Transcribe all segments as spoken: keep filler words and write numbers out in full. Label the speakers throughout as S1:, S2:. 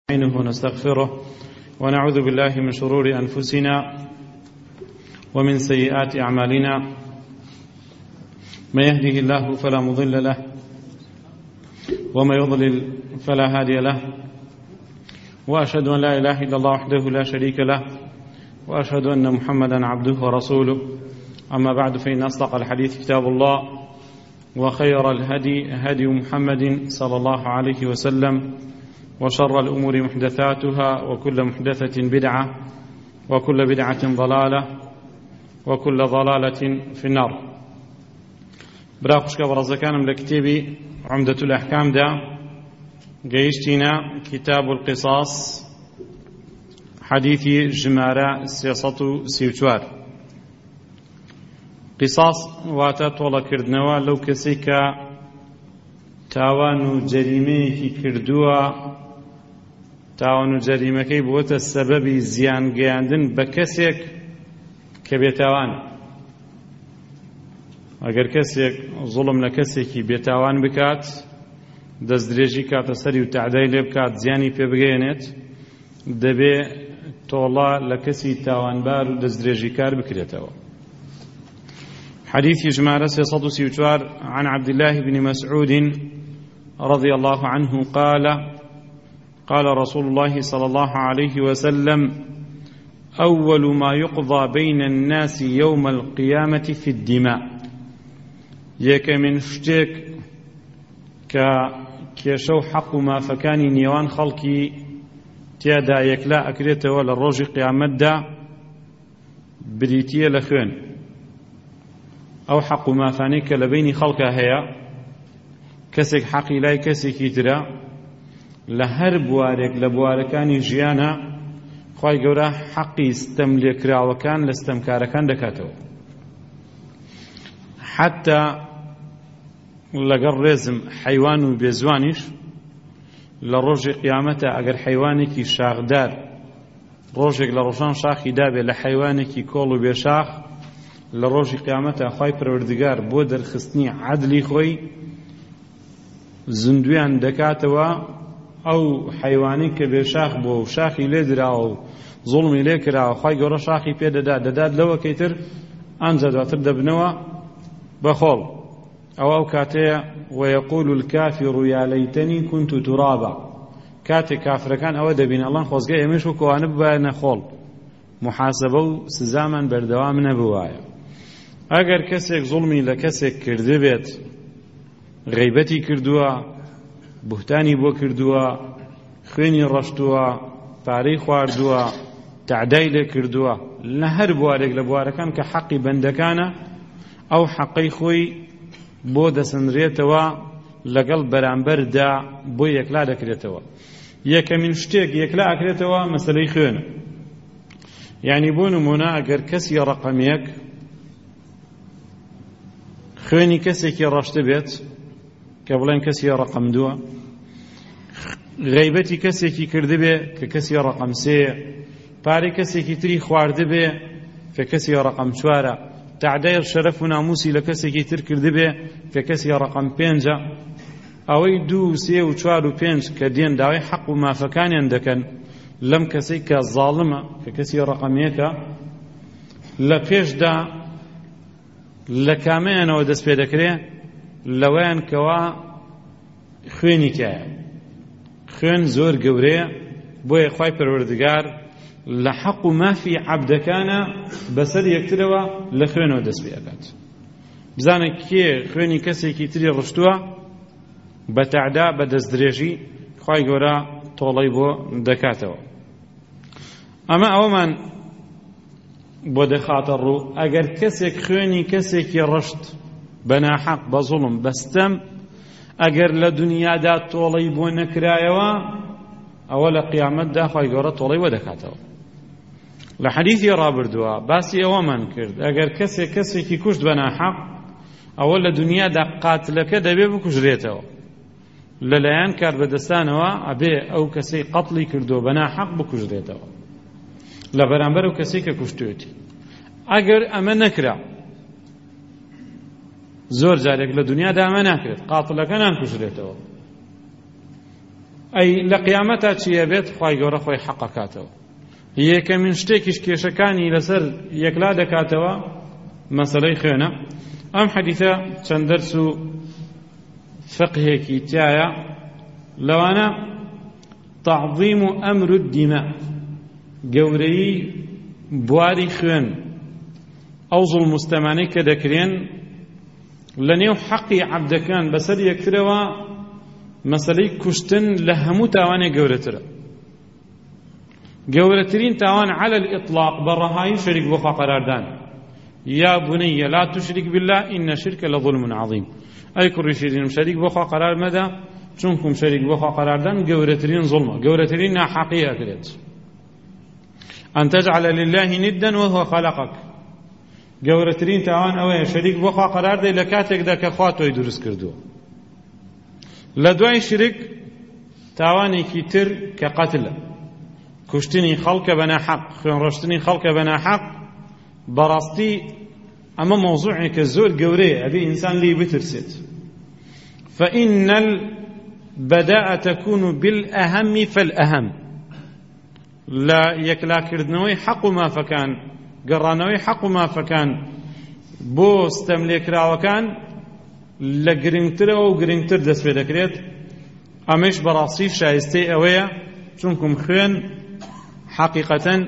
S1: نستعينه ونستغفره ونعوذ بالله من شرور أنفسنا ومن سيئات أعمالنا. من يهده الله فلا مضل له ومن يضلل فلا هادي له، وأشهد أن لا إله إلا الله وحده لا شريك له، وأشهد أن محمدا عبده ورسوله. أما بعد، فإن أصدق الحديث كتاب الله، وخير الهدي هدي محمد صلى الله عليه وسلم، وشر الأمور محدثاتها، وكل محدثة بدعة، وكل بدعة ضلالة، وكل ضلالة في النار. براقشك برزكانم لكتابي عمدة الأحكام دا قيشتنا كتاب القصاص حديثي جمارة سياسة سيوتوار. قصاص واتا طولا كردنوا لو كسيكا تاوانو جريميكي كردوا، تاوانو جريمكي بوتا السبب زيان قياندن بكسيك كبيتاوان. اگر کسیک ظلم لکسیکی بێتاوان بکات، دەستدرێژی کاتە سەری و تعدای لێ بکات، زیانی پێ بگەێنێت، دەبێ تۆڵا لە کەسی تاوانبار و دەستدرێژی کار بکرێتەوە. حديث جمارة سيصد سيوتوار عن عبد الله بن مسعود رضي الله عنه قال قال رسول الله صلى الله عليه وسلم: أول ما يقضى بين الناس يوم القيامة في الدماء. يك من شتێک کە کێشە و حەق و مافەکانی نێوان خەڵکی تیادا یەکلا ئەکرێتەوە لە ڕۆژی قیامەتدا، بریتیە لە خوێن ئەو حەق و مافانەی کە لە بینی خەڵکە هەیە. کەسێک حەقی لای کەسێکی ترە لە هەر بوارێک لە بوارەکانی ژیانە، خوای گەورە حەقی ستەم لێکراوەکان لە ستەمکارەکان دەکاتەوە. حتا لەگەڵ ڕێزم حەیوان و بێزوانیش لە ڕۆژی قیامەتە ئەگەر حەیوانێکی شاخدار ڕۆژێک لە ڕۆژان شاخی دابێت لە حەیوانێکی کۆڵ و بێشاخ، لە ڕۆژی قیامەتە خوای پەروەردگار بۆ دەرخستنی عەدلی خۆی زندویان دەکاتەوە. ئەو حەیوانی کە بێشاخ بووە و شاخی لێ دراوە و زوڵمی لێ کراوە، خوای گەورە شاخی پێدەدا، دەدات لەوە کەیتر ئەنجا دواتر دەبنەوە بەخۆڵ. ئەو ئەو کاتەیە وەیەقول الکافر یا لەیتەنی کونت تورابا. کاتێک کافرەکان ئەوە دەبین ئەڵێن خۆزگای ئێمەش وەکوانە ببایەنە خۆڵ، محاسبە و سزامان بەردەوام نەبوایە. ئەگەر کەسێک زوڵمی لە کەسێک کردبێت، غەیبەتی کردووە، بوهتانی بۆ کردووە، خوێنی ڕەشتووە، پارەی خواردووە، تعدای لێ کردووە، لە هەر بوارێک لە بوارەکان کە حەقی بەندەکانە، ئەو حەقەی خۆی بۆ دەسەنرێتەوە لەگەڵ بەرامبەردا، بۆ یەکلا دەکرێتەوە. یەکەمین شتێک یەکلا ئەکرێتەوە مەسەلەی خوێنە. یعنی بۆ نمونە ئەگەر کەسی ڕەقەمێک خوێنی کەسێکی ڕەشتە بێت، کە بڵێن کەسی ڕەقەم دووە، غەیبەتی کەسێکی کردبێ کە کەسی ڕەقەم سێیە، پارەی کەسێکی تری خواردبێ کە کەسی ڕەقەم چوارە، تعدای شەرەف و ناموسی لە کەسێکی تر کردبێ کە کەسی ڕەقەم پێنجە. ئەوەی دوو سێ و چوار و پێنج کە دێن داوای حەق و مافەکانیان دەکەن لەم کەسەی کە زاڵمە کە کەسی ڕەقەمێکە، لە پێشدا لە کامەیانەوە دەست پێ دەکرێ؟ لەوەیان کەوا خوێنی تایە. خوێن زۆر گەورەیە، بۆیە خوای پەروەردگار لە حەق و مافی عەبدەکانە بەسەر یەکترەوە لە خوێنەوە دەست پێ ئەکات. بزانە کێ خوێنی کەسێکی تری ڕشتووە بە تعدا بە دەستدرێژی، خوای گەورە تۆڵەی بۆ دەکاتەوە. ئەمە ئەوەمان بۆ دەخاتە ڕوو. ئەگەر کەسێک خوێنی کەسێکی ڕشت بە ناحەق، بە زوڵم، بەستەم، ئەگەر لە دنیادا تۆڵەی بۆ نەکرایەوە، ئەوە لە قیامەتدا خوای گەورە تۆڵەی وە دەکاتەوە. لە حەدیثی ڕابردووە باسی ئەوەمان کرد، ئەگەر کەسێک کەسێکی کوشت بە ناحەق، ئەوە لە دنیادا قاتلەکە دەبێ بکوژرێتەوە، لەلایەن کاربەدەستانەوە ئەبێ ئەو کەسەی قەتڵی کردو بە ناحەق بکوژرێتەوە لە بەرامبەر ئەو کەسەی کە کوشتوێتی. ئەگەر ئەمە نەکرا، زۆر جارێک لە دنیادا ئەمە ناکرێت، قاتڵەکە نانکوژرێتەوە. ئەی لە قیامەتا چیە بێت خوای گەورە خۆی حەقەکاتەوە یەکەمین شتێکیش کێشەکانی لەسەر یەکلا دەکاتەوە مەسەلەی خوێنە ئەم حەدیثە چەند دەرس و فقهێکی تایە لەوانە تعظیم و ئەمر الدیماء گەورەی بواری خوێن ئەو زوڵمستەمانەی کە دەکرێن لە نێو حەقی عەبدەکان بەسەر یەکترەوە مەسەلەی کوشتن لە هەموو تاوانێک گەورەترە گەورەترین تاوان على الإطلاق بەڕەهایی شەریک بۆ خوا قەراردان یا بنیە لا تشرك بالله إن الشرك لظلم عظيم ئەی کوڕی شیرینم شەریک بۆ خوا قەرار مەدە چونکم شەریک بۆ خوا قەراردان گەورەترین زوڵمە گەورەترین ناحەقی ئەکرێت أن تجعل لله ندا وهو خلقك گەورەترین تاوان ئەوەیە شەریک بۆ خوا قەرار دەی لە کاتێکدا کە خوا تۆی دروست کردووە لە دوای شرک تاوانێکی تر کە قەتلە کوشتنی خەڵکە بە ناحەق خوێنڕەشتنی خەڵکە بە ناحەق بەڕاستی ئەمە مۆزوعێکە زۆر گەورەیە ئەبێ ئینسان لێی بترسێت فإن البداءة تكون بالأهم فالأهم لا یەکلاکردنەوەی حەق و مافەکان گەڕانەوەی حەق و مافەکان بۆ ستەملێکراوەکان لە گرنگترەوە و گرنگتر دەست پێ دەکرێت ئەمەش بەڕاستی شایستەی ئەوەیە چونکم خوێن حەقیقەتەن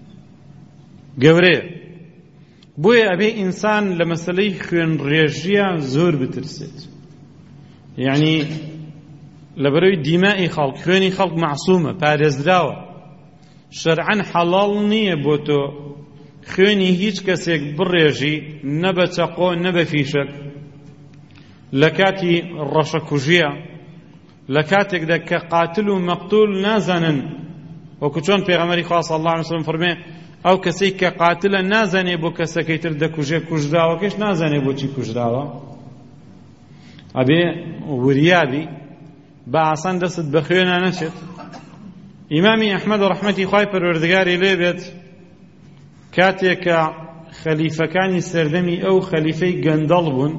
S1: گەورەیە بۆیە ئەبێ ئینسان لە مەسەلەی خوێن ڕێژیە زۆر بترسێت یعنی لەبەرەوەی دیمای خەڵک خوێنی خەڵک معسوومە پارێزراوە شەرعەن حەڵاڵ نییە بۆ تۆ خوێنی هیچ کەسێک بڕێژی نە بە چەقۆ نە بە فیشەک لە کاتی ڕەشەکوژیە لە کاتێکدا کە قاتل و مەقتول نازانن وەکو چۆن پێغەمبەری خوا صلی الله علیه وسلم فەرمێ ئەو کەسەی کە قاتلە نازانێ بۆ کەسەکەی تر دەکوژێ کوژراوەکەش نازانێ بۆچی کوژراوە ئەبێ وریابی بە ئاسان دەست بە خوێنە نەچێت ئیمامی ئەحمەد ڕەحمەتی خوای پەروەردگاری لێ بێت کاتێک کە خەلیفەکانی سەردەمی ئەو خەلیفەی گەندەڵ بوون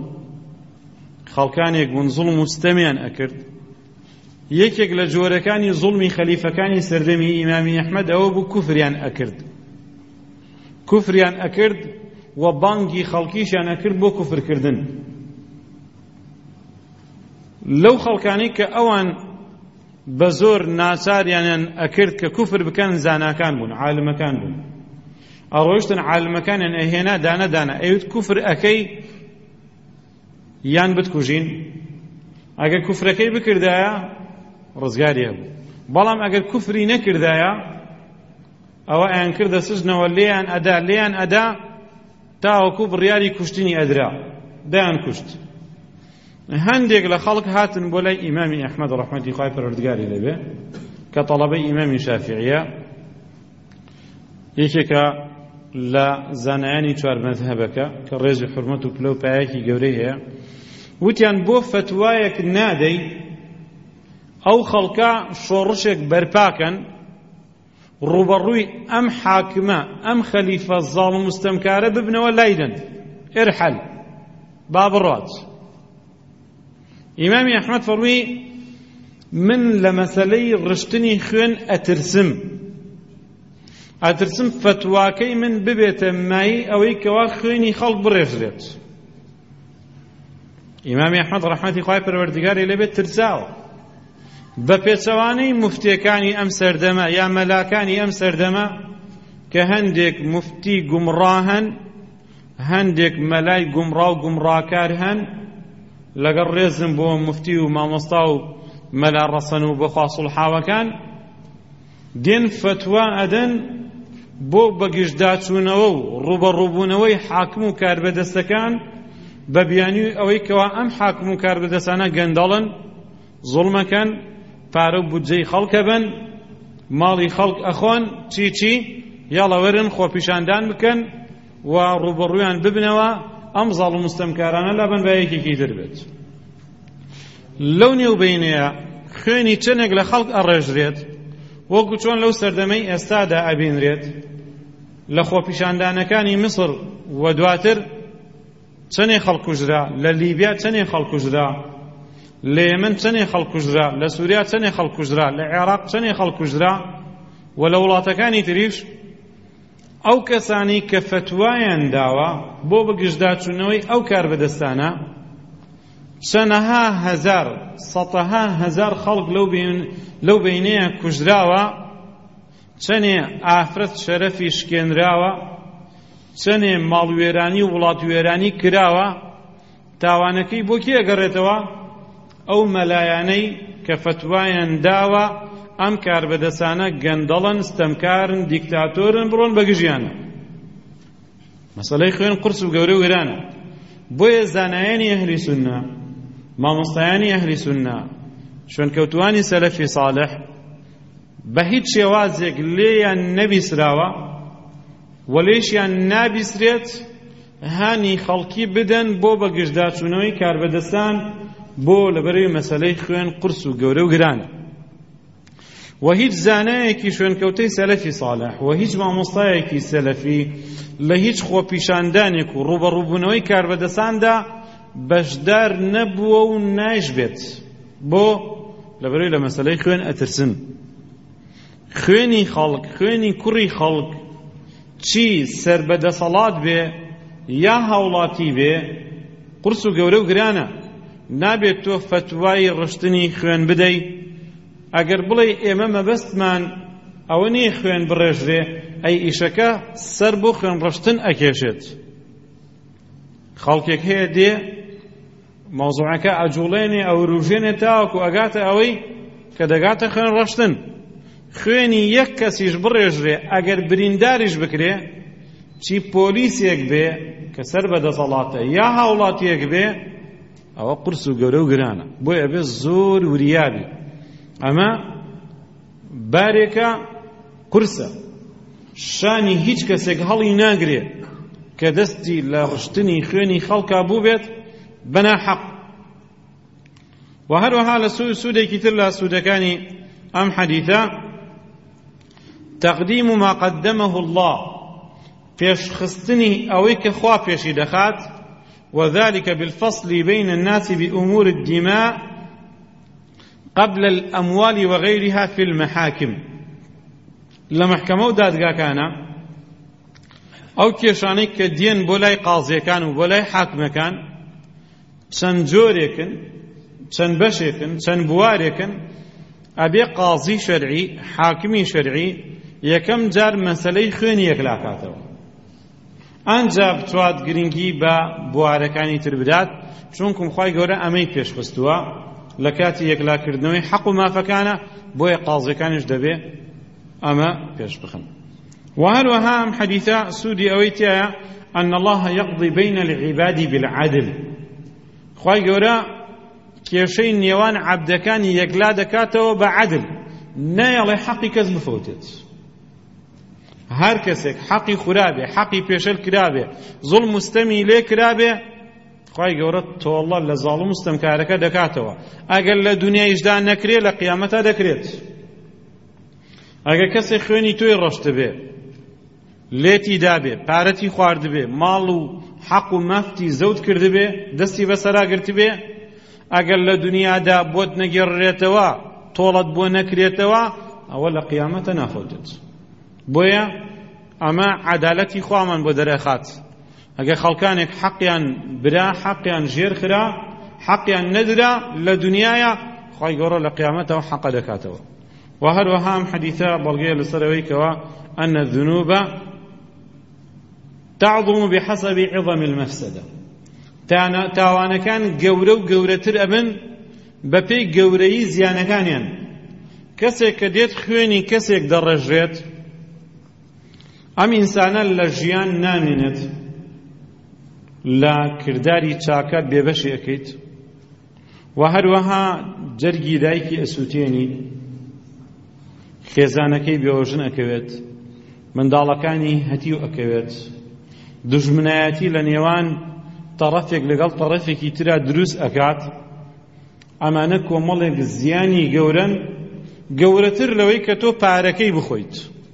S1: خەڵکانێک بوون زوڵم و ستەمیان ئەکرد یەکێک لە جۆرەکانی زوڵمی خەلیفەکانی سەردەمی ئیمامی ئەحمەد ئەوە بوو کوفریان ئەکرد کوفریان ئەکرد و بانگی خەڵکیشیان ئەکرد بۆ کوفرکردن لەو خەڵکانەی کە ئەوان بە زۆر ناچاریان ئەکرد کە کوفر بکەن زاناکان بوون عالمەکان بوون ئەڕۆیشتن عالمەکانیان ئەهێنا دانە دانە ئەوت کوفر ئەکەی یان بتکوژین ئەگەر کوفرەکەی بکردایە ڕزگاری هەبوو بەڵام ئەگەر کوفری نەکردایە ئەوە ئەیان کردە سژنەوە لێیان ئەدا لێیان ئەدا تاوەکو بڕیاری کوشتنی ئەدرا دایان کوشت هەندێک لە خەڵک هاتن بۆ لای ئیمامی ئەحمەد ڕەحمەتی خوای پەروەردگاری لێبێ کە تەڵەبەی ئیمامی شافعیە یەکێکە لە زانایانی چوار مەذهەبەکە کە ڕێزی حورمەت و پلە و پایەکی گەورەی هەیە وتیان بۆ فتوایەک نادەی ئەو خەڵکە شۆڕشێک بەرپاکەن ڕوبەڕووی ئەم حاکمە ئەم خەلیفە زاڵم مستەمکارە ببنەوە لایدن ئرحەل با بڕات ئیمامی ئەحمەد فەرمووی من لە مەسەلەی ڕشتنی خوێن ئەترسم ئەترسم فتواکەی من ببێتە مایی ئەوەی کەوا خوێنی خەڵک بڕێژرێت ئیمامی ئەحمەد ڕەحمەتی خوای پەروەردگاری لێبێت ترساوە بە پێچەوانەی موفتیەکانی ئەم سەردەمە یا مەلاکانی ئەم سەردەمە کە هەندێک موفتی گومڕا هەن هەندێک مەلای گومڕا و گومڕاکار هەن لەگەڵ ڕێزم بۆ موفتی و مامۆستا و مەلا ڕەسەن و بەخوا سوڵحاوەکان دێن فتوا ئەدەن بۆ بەگشتداچوونەوە و ڕوبەڕووبوونەوەی حاکم و کاربەدەستەکان بە بیانی ئەوەی کەوا ئەم حاکم و کاربەدەستانە گەندەڵن زوڵمەکەن پارە و بودجەی خەڵکە بن ماڵی خەڵک ئەخۆن چی چی یاڵە وەرن خۆپیشاندان بکەن و ڕوبەڕوویان ببنەوە ئەم زاڵ و مستەمکارانە لە بەنبایەکێکی تر بێت لەو نێوبەینەیە خوێنی چەندێک لە خەڵک ئەڕێژرێت وەکو چۆن لەو سەردەمەی ئێستادا ئەبینرێت لە خۆپیشاندانەکانی میسر و دواتر چەندێک خەڵک کوژرا لە لیبیا چەندێک خەڵک کوژرا لە یەمەن چەندێ خەڵک کوژرا، لە سووریا چەندێ خەڵک کوژرا، لە عێراق چەندێ خەڵک کوژرا، و لە وڵاتەکانی تریش ئەو کەسانی کە فتوایان داوە بۆ بەگژداچوونەوەی ئەو کاربەدەستانە چەندەها هەزار سەدەها هەزار خەڵک لەو بینەیە کوژراوە، چەندێ ئافرەت شەرەفی شکێنراوە، چەندێ ماڵوێرانی و وڵاتوێرانی کراوە. تاوانەکەی بۆ کێ ئەگەڕێتەوە؟ ئەو مەلایانەی کە فتوایان داوە ئەم کاربەدەستانە گەندەڵن، ستەمکارن، دیکتاتۆرن، بڕۆن بە گژیانە. مەسەلەی خوێن قورس و گەورە و گرانە. بۆیە زانایانی ئەهلی سوننە، مامۆستایانی ئەهلی سوننە، شوێنکەوتوانی سەلەفی ساڵح بە هیچ شێوازێک لێیان نەبیسراوە و لێشیان نابیسرێت هانی خەڵکی بدەن بۆ بەگژداچوونەوەی کاربەدەستان بۆ لەبەرەوەی مەسەلەی خوێن قورس و گەورە و گرانە. و هیچ زانایەکی شوێنکەوتەی سەلەفی ساڵح و هیچ مامۆستایەکی سەلەفی لە هیچ خۆپیشاندانێک و ڕوبەڕووبوونەوەی کاربەدەستاندا بەشدار نەبووە و نایشبێت. بۆ لەبەرەوەی لە مەسەلەی خوێن ئەترسن. خوێنی خەڵک، خوێنی کوڕی خەڵک، چی سەربەدەسەڵات بێ یا هاوڵاتی بێ، قورس و گەورە و گرانە. نابێت تۆ فتوای ڕشتنی خوێن بدەی. ئەگەر بڵێ ئێمە مەبەستمان ئەوە نییە خوێن بڕێژرێ، ئەی ئیشەکە سەر بۆ خوێن ڕشتن ئەکێشێت. خەڵکێک هەیە دێ مەوزوعەکە ئەجوڵێنێ ئەو ڕوژێنێ تاوەکو ئەگاتە ئەوەی کە دەگاتە خوێن ڕشتن. خوێنی یەک کەسیش بڕێژرێ ئەگەر برینداریش بکرێ، چی پۆلیسێک بێ کە سەر بەدەسەڵاتە یا هاوڵاتیەک بێ، ئەوە قورس و گەورە و گرانە. بۆیە ئەبێ زۆر وریابی. ئەمە بارێکە قورسە، شانی هیچ کەسێک هەڵی ناگرێ کە دەستی لە ڕشتنی خوێنی خەڵکا بوو بێت بەناحەق. و هەروەها لە سوودێکی تر لە سوودەکانی ئەم حەدیثە تەقدیم ما قدمه الله، پێشخستنی ئەوەی کە خوا پێشی دەخات، وذلك بالفصل بين الناس بأمور الدماء قبل الأموال وغيرها في المحاكم. لمحكمة ودادقا كان أو كيشاني كدين بولاي قاضي كان وبولاي حاكم كان چەند جۆرێکن، چەند بەشێکن، چەند بوارێکن، ئەبێ قاضی شەرعی، حاکمی شەرعی یەکەم جار مەسەلەی خوێنی یەکلاکاتەوە. ئەنجا بتوات گرنگی بە بوارەکانی تر بدات، چونکم خوای گەورە ئەمەی پێشخستووە لە کاتی یەکلاکردنەوەی حەق و مافەکانە، بۆیە قاضیەکانیش دەبێ ئەمە پێش بخن. و هەروەها ئەم حەدیثە سوودی ئەوەی تایە أن الله يقضي بين العباد بالعدل. خوای گەورە کێشەی نێوان عەبدەکانی یەکلا دەکاتەوە بە عەدل، نایەڵێ حەقی کەس بفەوتێت. هەر کەسێک حەقی خورابێ، حەقی پێشەل کرابێ، زوڵم مستەمی لێ کرابێ، خوای گەورە تۆڵە لە زاڵم مستەمکارەکە دەکاتەوە. ئەگەر لە دونیایشدا نەکرێ لە قیامەتا دەکرێت. ئەگەر کەسێک خوێنی تۆی ڕەشتە بێ، لێتی دابێ، پارەتی خواردبێ، ماڵ و حەق و مەفتی زەوت کردبێ، دەستی بەسەرا گرتبێ، ئەگەر لە دنیادا بۆت نەگەڕێتەوە، تۆڵت بۆ نەکرێتەوە، ئەوە لە قیامەتە ناخۆتێت. بۆیە ئەمە عەدالەتی خوامان بۆ دەرەخات. ئەگەر خەڵکانێک حەقیان برا، حەقیان ژێر خرا، حەقیان نەدرا لە دنیایە، خوای گەورە لە قیامەتەوە حەقە دەکاتەوە. و هەروەها ئەم حەدیثە بەڵگەیە لەسەرەوەی کەوە أن الذنوب تعظم بحسب عظم المفسدة. تاوانەکان گەورە و گەورەتر ئەبن بەپێی گەورەیی زیانەکانیان. کەسێک کە دێت خوێنی کەسێک دەڕێژێت، ئەم ئینسانە لە ژیان نامێنێت، لە کرداری چاکە بێبەشی ئەکەیت، و هەروەها جەرگی دایکی ئەسووتێنی، خێزانەکەی بێوەژن ئەکەوێت، منداڵەکانی هەتیو ئەکەوێت، دوژمنایەتی لە نێوان تەڕەفێک لەگەڵ تەڕەفێکی ترا دروست ئەکات. ئەمانە کۆمەڵێک زیانی گەورەن، گەورەتر لەوەی کە تۆ پارەکەی بخۆیت.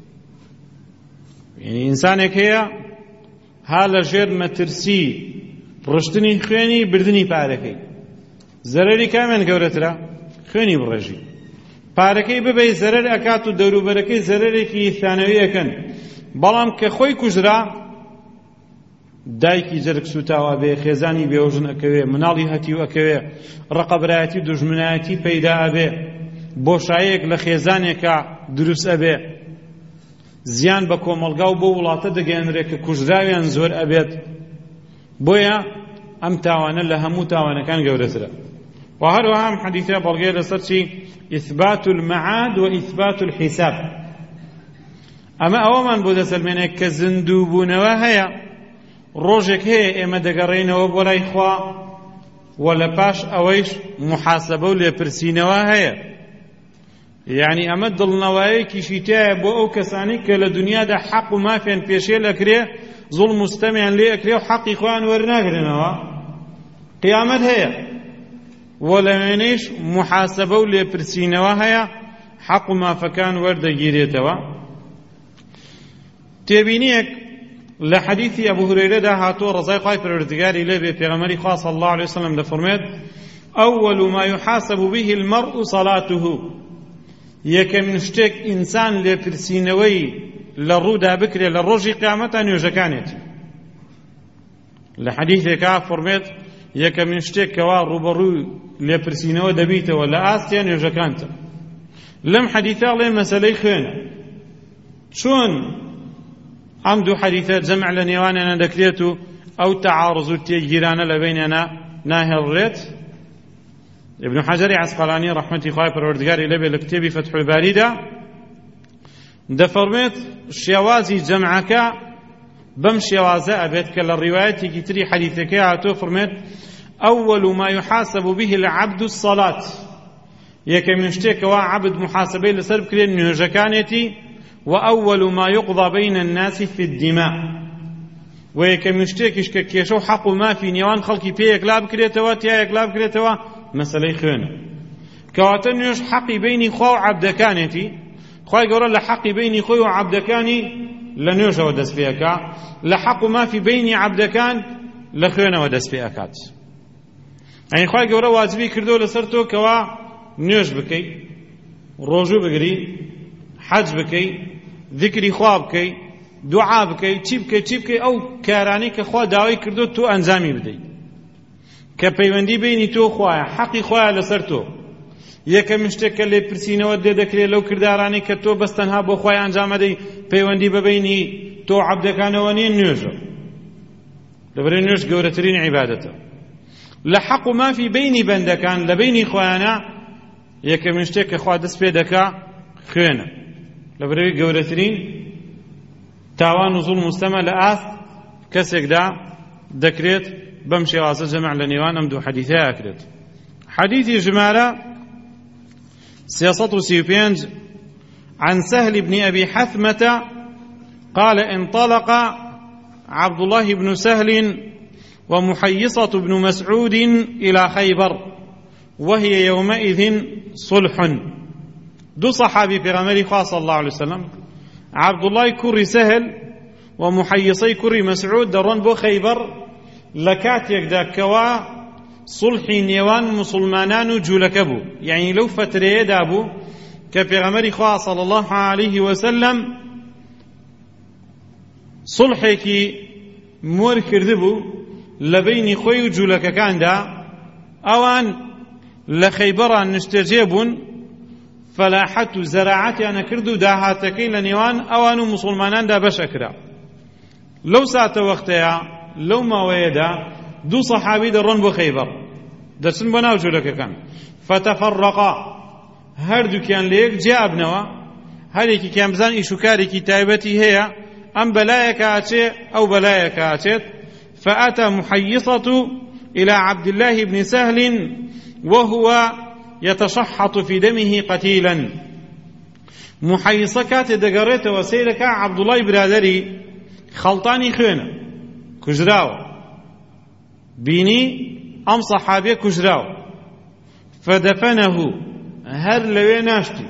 S1: یعنی ئینسانێک هەیە ها لە ژێر مەترسی ڕشتنی خوێنی بردنی پارەکەی، زەرەری کامیان گەورەترە؟ خوێنی بڕێژی. پارەکەی ببەی زەرەر ئەکات و دەوروبەرەکەی زەرەرێکی ثانەوی ئەکەن، بەڵام کە خۆی کوژرا دایکی جەرگ سوتاوە بێ، خێزانی بێوژن ئەکەوێ، مناڵی هەتیو ئەکەوێ، ڕقەبرایەتی دوژمنایەتی پەیدا ئەبێ، بۆشایەک لە خێزانێکە دروست ئەبێ، زیان بە کۆمەڵگا و بۆ وڵاتە دەگەێنرێت کە کوژراویان زۆر ئەبێت. بۆیە ئەم تاوانە لە هەموو تاوانەکان گەورەترە. و هەروەها ئەم حەدیثە بەڵگەیە لەسەر چی؟ ئیثبات المەعاد و ئیثبات الحیساب. ئەمە ئەوەمان بۆ دەسەلمێنێت کە زیندوو بوونەوە هەیە، ڕۆژێک هەیە ئێمە دەگەڕێینەوە بۆ لای خوا، و لە پاش ئەوەیش محاسبە و لێپرسینەوە هەیە. یعنی ئەمە دڵنەوایەکیشی تایە بۆ ئەو کەسانی کە لە دنیادا حەق و مافیان پێشێ لەکرێ، زوڵم و ستەمیان لێ ئەکرێ و حەقی خۆیان وەرناگرنەوە. قیامەت هەیە، و لە وێنەیش محاسبە و لێپرسینەوە هەیە، حەق و مافەکان وەردەگیرێتەوە. تێبینیەک لە حەدیثی ئەبوو هورەیرەدا هاتووە ڕەزای خوای پەروەردگاری لێ بێ، پێغەمبەری خوا صلی الله علیه وسلم دەفەرمێت: ئەوەل ما يحاسب به المرء صلاته. یەکەمین شتێک ئینسان لێپرسینەوەی لە ڕوودا بکرێت لە ڕۆژی قیامەتە نوێژەکانێتی. لە حەدیثێکا فەرمێت یەکەمین شتێک کەوا ڕوبەڕووی لێپرسینەوە دەبیتەوە لە ئاستیا نوێژەکانتە. لەم حەدیثە ئەڵێ مەسەلەی خوێنە. چۆن ئەم دوو حەدیثە جەمع لە نێوانیانە دەکرێت و ئەو تەعارض و تێگیرانە لە بینیانە ناهێڵڕێت؟ ابن حجر عسقلانی رحمتی خوای پەروەردگاری لێ بێ لە کتێبی فتح الباریدا دەفەرمێت شێوازی جەمعەکە بەم شێوازە ئەبێت کە لە ڕیوایەتێکی تری حەدیثەکەی هاتووە فەرمێت: ئەوەل ما يحاسب به العبد الصلاة. یەکەمین شتێکەوە عەبد محاسبەی لەسەر بکرێت نوێژەکانێتی، وأول ما يقضى بين الناس في الدماء. ويكمن شتێکیش کە کێشە و حەق و مافی نێوان خەڵکی پێ یەکلا بکرێتەوە، تیا یەکلا بکرێتەوە، مەسەلەی خوێنە. کەواتە نوێژ حەقی بینی خوا و عەبدەکانێتی، خوای گەورە لە حەقی بینی خۆی و عەبدەکانی لە نوێژەوە دەست پێ ئەکا، لە حەق و مافی بینی عەبدەکان لە خوێنەوە دەست پێ ئەکات. ئەنی خوای گەورە واجبی کردو لەسەر تۆ کەوا نوێژ بکەی، ڕۆژوو بگری، حەج بکەی، ذکری خوا بکەی، دوعا بکەی، چی بکەی چی بکەی، ئەو کارانەی کە خوا داوای کردو تۆ ئەنجامی بدەیت کە پەیوەندی بینی تۆ خوایە، حەقی خوایە لەسەر تۆ. یەکەمین شتێک کە لێ پرسینەوە دێ دەکرێت لەو کردارانی کە تۆ بەس تەنها بۆ خوای ئەنجام مەدەی، پەیوەندی ببینی تۆ عەبدەکانەوە نیە، نوێژە. لەبەرەوەی نوێژ گەورەترین عیبادەتە. لە حەق و مافی بینی بەندەکان لە بینی خۆیانە یەکەمین شتێک کە خوا دەست پێ دەکا خوێنە. لەبەرەوەی گەورەترین تاوان و زوڵم و ستەمە لە ئاست کەسێکدا دەکرێت بەم شێوازە جەمع لە نێوان ئەم دوو حەدیثەیە ئەکرێت. حديث جمالة سياسة وسيبينج عن سهل بن أبي حثمة قال انطلق عبد الله بن سهل ومحيصة بن مسعود إلى خيبر وهي يومئذ صلح. دو صحابي في غمري خاص الله عليه وسلم، عبد الله كري سهل ومحيصي كري مسعود درن بو خيبر لكاتيك داكوا صلحی نێوان مسلمانان و جوولەکە بوو. یعنی لەو فترەیەدا بوو کە پێغەمبەری خوا صلی الله علیه وسلم صلحێکی مۆر کردبوو لە بینی خۆی و جوولەکەکاندا. ئەوان لە خەیبەڕان نیشتەجێ بوون، فەلاحەت و زەراعەتیانە کرد و داهاتەکەی لە نێوان ئەوان و مسلماناندا بەشەکرا. لەو ساتە وەختەیە لەو ماوەیەدا دوو صحابی دەڕۆن بۆ خەیبەر، دەچن بۆ ناو جوولەکەکان. فتەفەڕەقا، هەردووکیان لە یەک جیابنەوە، هەرێکیان بزان ئیش و کارێکی تایبەتی هەیە، ئەم بەلایەکە ئاچێ ئەو بەلایەکە ئاچێت. فأتى محيصة إلى عبد الله بن سهل وهو يتشحط في دمه قتيلا. محيصة كات دقريت وسيلك عبد الله برادري خلطاني خوينة كجراو بيني أم صحابي كجراو فدفنه هر لوي ناشتي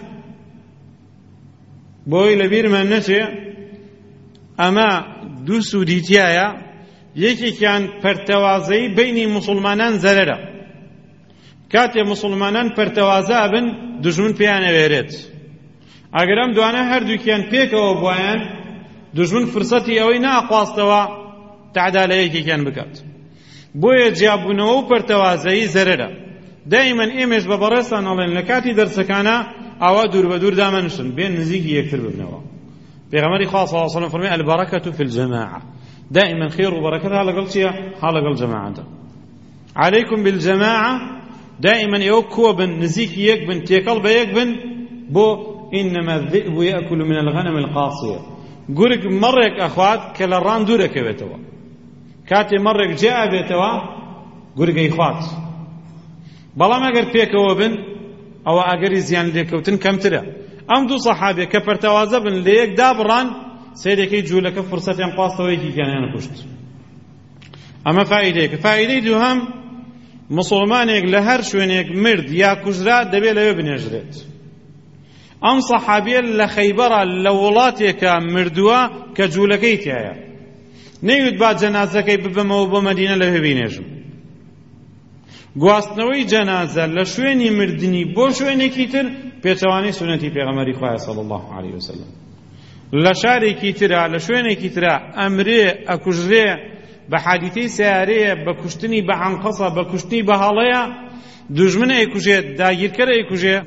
S1: بوي لبير من نشي أما دو سوديتيايا یەکێکیان پەرتەوازەی بینی مسلمانان زەرەرە، کاتێ مسلمانان پەرتەوازە بن دوژمن پێیان ئەوێرێت. ئەگەر ئەم دوانە هەردووکیان پێکەوە بوایان دوژمن فرسەتی ئەوەی ناخواستەوە تعدا لە یەکێکیان بکات. بۆیە جیاببوونەوە و پەرتەوازەیی زەرەرە. دائیمەن ئێمەش بە بەڕێستان ئەڵێن لە کاتی دەرسەکانە ئاوا دوور بە دوور دامەنشن بێن نزیکی یەکتر ببنەوە. پێغەمبەری خوا صلی الله علیه و سلم فەرمووی البەرەکەتو فی الجەماعە، دائما خێر و بەرەکەت ها لەگەڵ چییە؟ ها لەگەڵ جەماعەتە. عەلەیکم بالجەماعە، دائما ئێوە کۆ بن، نزیکی یەک بن، تێکەڵ بە یەک بن. بۆ ئینەما الذئب یەأکل من الغەنم القاصیە، گورگ مەڕێک ئەخوات کە لە ڕان دوور ئەکەوێتەوە. کاتێ مەڕێک جێ ئابێتەوە گورگەی خوات. بەڵام ئەگەر پێکەوە بن ئەوە ئەگەری زیان لێکەوتن کەمترە. ئەم دوو سەحابێ کە پەرتەوازە بن لە یەک دابڕان، سەیرەکەی جوولەکە فرسەتیان خواستەوە یەکیانیان کوشت. ئەمە فائیدەیەکە. فائیدەی دووهەم، مسڵمانێک لە هەر شوێنێک مرد یا کوژرا دەبێت لەوێ بنێژرێت. ئەم سەحابیە لە خەیبەڕە لە وڵاتێکە مردووە کە جوولەکەی تایە، نەیوت با جەنازەکەی ببەمەوە بۆ مەدینە لەوێ بینێژم. گواستنەوەی جەنازە لە شوێنی مردنی بۆ شوێنێکی تر پێچەوانەی سونەتی پێغەمبەری خوایە صلی الله علیه وسلم. لە شارێکی ترە لە شوێنێکی ترە ئەمرێ ئەکوژرێ بە حادیثەی سیارەیە، بە کوشتنی بە عنقەسە، بە کوشتنی بە هەڵەیە، دوژمنە ئەیکوژێت، داگیرکەرە ئەیکوژێ.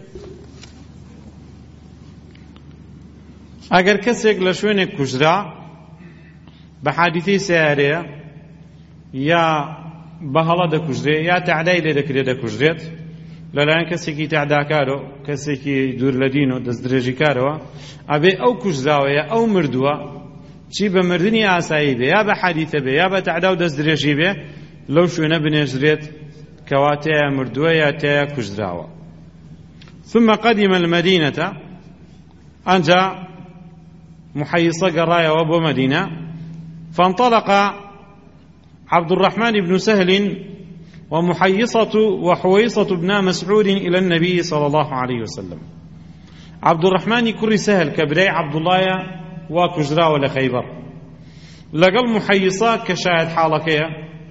S1: ئەگەر کەسێک لە شوێنێک کوژرا بە حادیثەی سیارەیە یا بە هەڵە دەکوژرێ یا تەعدای لێ دەکرێت دەکوژرێت، لەلایەن کەسێکی تەعداکارەوە، کەسێکی دوور لە دین و دەستدرێژی کارەوە، ئەبێ ئەو کوژراوەیە ئەو مردووە چی بە مردنی ئاسایی بێ یا بە حادیثە بێ یا بە تەعدا و دەستدرێژی بێ لەو شوێنە بنێژرێت کەوا تێیە مردووە یا تێیە کوژراوە. ثم قدم المدينة، أنجا محيصة قرايا وابو مدينة، فانطلق عبد الرحمن بن سهل ومحيصة وحويصة بن مسعود إلى النبي صلى الله عليه وسلم. عبد الرحمن كري سهل كبري عبد الله وكجرا ولا خيبر، لقل محيصة كشاهد حالكية،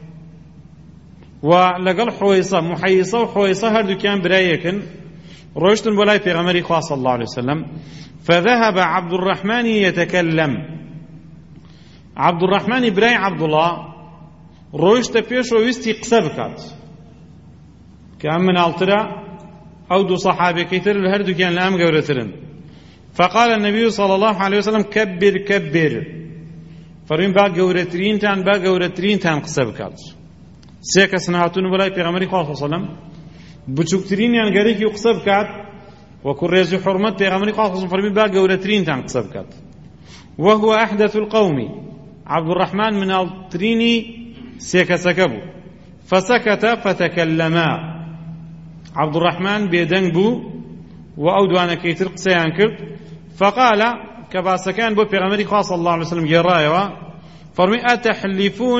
S1: ولقل حويصة محيصة وحويصة هردو كان برايكن روشتن بولاي في غمري خاص صلى الله عليه وسلم. فذهب عبد الرحمن يتكلم. عبد الرحمن براي عبد الله روشت بيش ويستي قسە بکات کە ئەم مناڵترە ئەو دوو سەحابەکەیتر لە هەردووکیان لە ئەم گەورەترن. فقال النبي صلى الله عليه وسلم كبر كبر، فەرمووی با گەورەترینتان با گەورەترینتان قسە بکات. سێ کەس هاتوون بەلای پێغەمبەری خوا صلی الله عليه وسلم، بچووکترینیان گەرێکی و قسە بکات، وەکو ڕێز و حورمەت پێغەمبەری خوا صلی الله عليه وسلم فەرمووی با گەورەترینتان قسە بکات. وهو أحدث القوم، عبد الرحمن مناڵترینی سێ کەسەکە بوو. فسكت فتكلما، عبد الرحمن بێدەنگ بوو و ئەو دوانەکەیتر قسەیان کرد. فقال کە باسەکان بۆ پێغەمبەری خوا صلی الله عليه وسلم گێڕایەوە، فەرمووی ئەتەحلیفون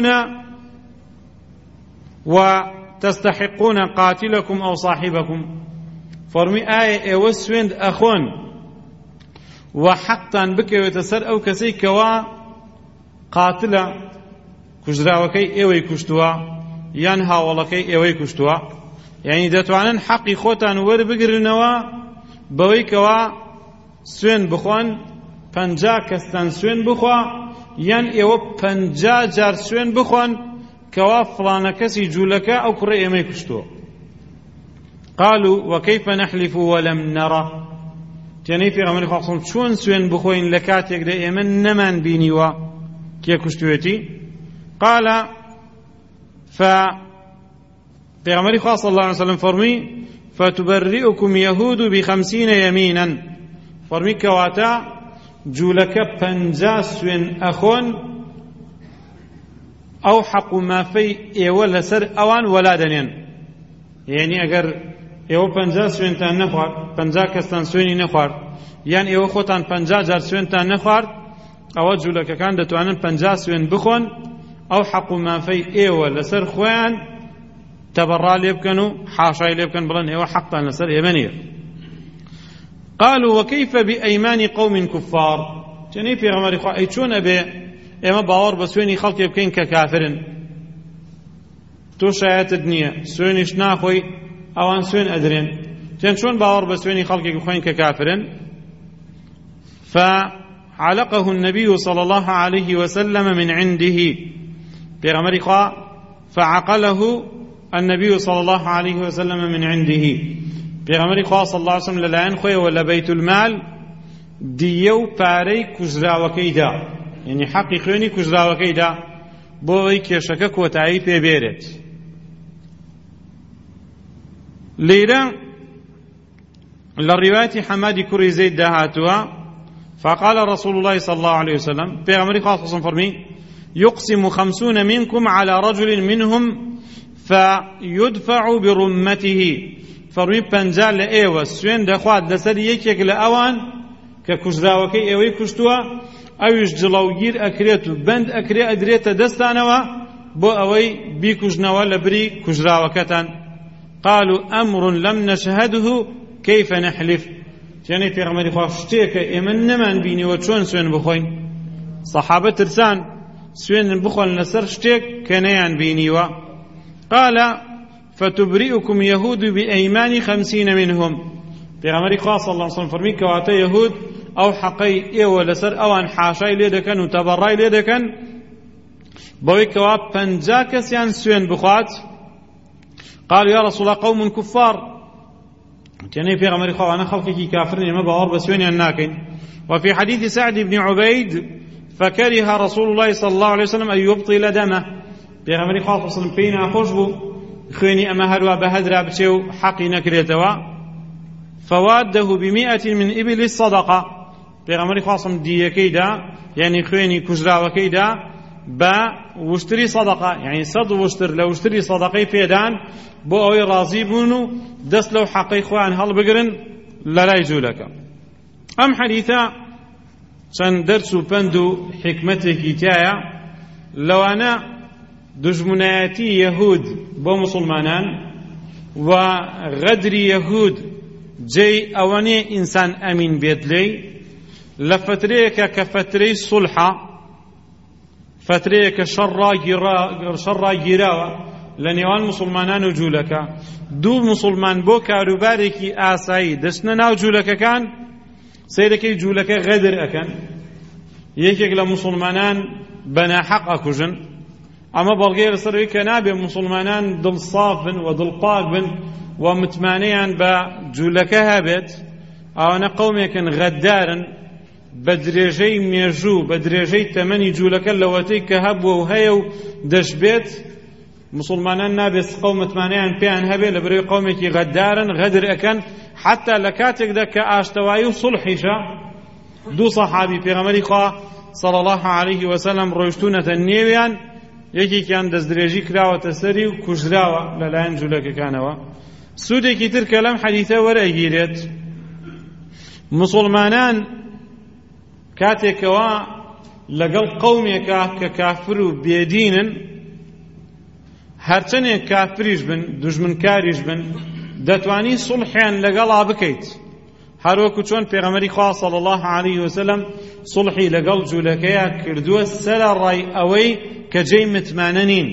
S1: وتستحقون قاتلكم أو صاحبكم، فەرمووی ئایا ئێوە سوێند ئەخۆن و حەقتان بکەوێتە سەر ئەو کەسەی کەوا قاتلە، کوژراوەکەی ئێوەی کوشتووە یان هاوڵەکەی ئێوەی کوشتووە، یعنی دەتوانن حەقی خۆتان وەربگرنەوە بەوەی کەوا سوێن بخۆن، پەنجا کەستان سوێن بخوا، یان ئێوە پەنجا جار سوێن بخۆن کەوا فڵانە کەسی جوولەکە ئەو کوڕە ئێمەی کوشتووە. قالوا وكيف نحلف ولم نرى، تێنەی پێغەمبەری خوا صلی الله علیه و سلم چۆن سوێن بخۆین لە کاتێکدا ئێمە نەمان بینیوە کێ کوشتوێتی؟ قال ف پیغمبری خدا صلی الله علیه وسلم فرمی فتبرئكم يهود بخمسين يمينا، فرمی کواتا جولەکە پەنجا سوێن ئەخۆن ئەو حەق و مافەی ئێوە لەسەر ئەوان وەلا دەنێن. یعنی ئەگەر ئێوە پەنجا سوێنتان نەخوارد، پەنجا کەستان سوێنی نەخوارد، یان ئێوە خۆتان پەنجا جار سوێنتان نەخوارد، ئەوە جوولەکەکان دەتوانن پەنجا سوێن بخۆن، ئەو حەق و مافەی ئێوە لەسەر خۆیان تەبەڕا لێ بکەن و حاشای لێ بکەن، بڵێن ئێوە حەقتان لەسەر ئێمە نییە. قالوا وكيف بأيمان قوم كفار، جنەی پێغەمبەری خوا ئەی چۆن ئەبێ ئێمە باوەڕ بە سوێنی خەڵکێ بکەین کە کافرن، تۆ شایەتت نییە سوێنیش ناخۆی، ئەوان سوێن ئەدرێن چەند چۆن باوەڕ بە سوێنی خەڵکێکی خۆین کە کافرن. فعلقه النبي صلى الله عليه وسلم من عنده پیغمبری خوا فعقله النبي صلى الله عليه وسلم من عنده پیغمبری خوا صلى الله عليه وسلم لەلایەن خۆی ولا بيت المال دیە و پارەی کوژراوەکەیدا یعنی حەقی خوێنی کوژراوەکەیدا بۆ ئەوەی کێشەکە کۆتایی پێبێرێت. لێرە لە ڕیواەتی حەمادی کوڕی زەید داهاتووە فقال رسول الله صلى الله عليه وسلم پیغمبری خوا صلى الله عليه وسلم فرمی يقسم خمسون منكم على رجل منهم فيدفع برمته فرمی پەنجا لە ئێوە سوێن دەخوات لەسەر یەکێک لە ئەوان کە کوژراوەکەی ئێوەی کوشتووە ئەویش جڵەوگیر ئەکرێت و بەند ئەکرێ ئەدرێتە دەستانەوە بۆ ئەوەی بیکوژنەوە لە بری کوژراوەکەتان. قالوا أمر لم نشهده كيف نحلف يعني پیغمبری خوا شتێکە ئێمە نەمان بینیوە چۆن سوێن بخۆین. سەحابە ترسان سوێن بخۆن لەسەر شتێک کە نەیان بینیوە. قال فتبرئكم يهود بأيمان خمسين منهم پیغمبری خوا صلی الله علیه وسلم فرمی کەواتە یەهود ئەو حەقەی ئێوە لەسەر ئەوان حاشای لێ دەکەن و تەبەڕای لێ دەکەن بەوەی کەوا پەنجا کەسیان سوێن بخوات. قالوا يا رسول الله قوم كفار يعني في غمر خوانا خلقك كافرين ما باور بسوين الناكين. وفي حديث سعد بن عبيد فكره رسول الله صلى الله عليه وسلم أن يبطل دمه في غمر خوانا صلى الله عليه وسلم بينا خشبه خويني أما هلوا بهدرا بشيو حقي نكريتوا فواده بمئة من إبل الصدقة في غمر خوانا صلى الله عليه وسلم دي كيدا يعني خويني كجرا وكيدا با وشتري صدقة يعني صد وشتر لو وشتري صدقي فيدان بو اوي راضي بونو دس لو حقي خوان هل بقرن لا يجولك. ام حديثا شان درسو بندو حكمته كتايا لو انا دجمناتي يهود بو مسلمانان وغدر يهود جي اواني انسان امين بيدلي لفتريك كفتري صلحة فترەیەکە شەڕا گیراوە لە نێوان موسڵمانان و جوولەکە دوو موسڵمان بۆ کاروبارێکی ئاسایی دەچنە ناو جوولەکەکان سەیرەکەی جوولەکە غەدر ئەکەن یەکێک لە موسڵمانان بەناحەق ئەکوژن. ئەمە بەڵگەیە لەسەرەوەی کە نابێ موسڵمانان دڵساف بن و دڵپاک بن و متمانەیان بە جوولەکە هەبێت. ئەوانە قەومێکن غەدارن بە درێژەی مێژوو بە درێژەی تەمەنی جوولەکە لەوەتەی کە هەبووە و هەیە و دەشبێت مسلمانان نابێت قەومەتمانەیان پێیان هەبێت لە بەرەوەی قەومێکی غەدارن غەدر ئەکەن حتا لە کاتێکدا کە ئاشتەوایی و سڵحیشە دوو سەحابی پێغەمبەری خوا صلی الله علیه وسلم ڕۆیشتونەتە نێویان یەکێکیان دەستدرێژی کراوەتە سەری و کوژراوە لەلایەن جوولەکەکانەوە. سوودێکی تر کە لەم حەدیثە وەرەگیرێت مسلمانان کاتێکەوە لەگەڵ قەومێکە کە کافر و بێدینن هەرچەندێک کافریش بن دوژمنکاریش بن دەتوانی سڵحیان لەگەڵا بکەیت هەروەکو چۆن پێغەمبەری خوا صلی الله علیه وسلم سڵحی لەگەڵ جوولەکەیە کردووە سەرەڕای ئەوەی کە جێی متمانە نین.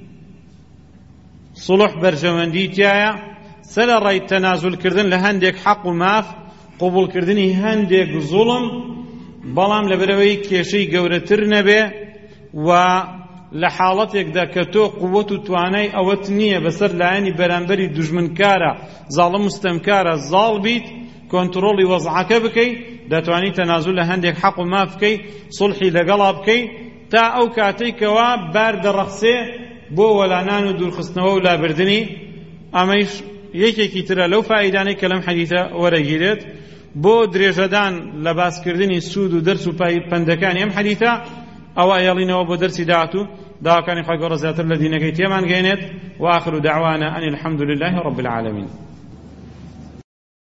S1: سڵح بەرژەوەندی تایە سەرەڕای تەنازولکردن لە هەندێک حەق و ماف قبولکردنی هەندێک زوڵم بەڵام لەبەرەوەی کێشەی گەورەتر نەبێ و لە حاڵەتێکدا کە تۆ قووەت و توانای ئەوەت نییە بەسەر لایەنی بەرامبەری دوژمنکارە زاڵم مستەمکارە زاڵ بیت کۆنتڕۆڵی وەزعەکە بکەی دەتوانی تەنازول لە هەندێک حەق و ماف بکەی سڵحی لەگەڵا بکەی تا ئەو کاتەی کەوا بار دەڕەخسێ بۆ وەلانان و دوورخستنەوە و لابردنی. ئەمەیش یەکێکی ترە لەو فائیدانەی کە لەم حەدیثە وەرەگیرێت بۆ درێژەدان لە باسکردنی سوود و دەرس و پەندەکانی ئەم حەدیثە ئەوە ئەیەڵینەوە بۆ دەرسی داهاتوو داواکانی خۆی گەورە زیاتر لە دینەکەی تێمان گەێنێت. وآخر دعوانا أن الحمد لله رب العالمين.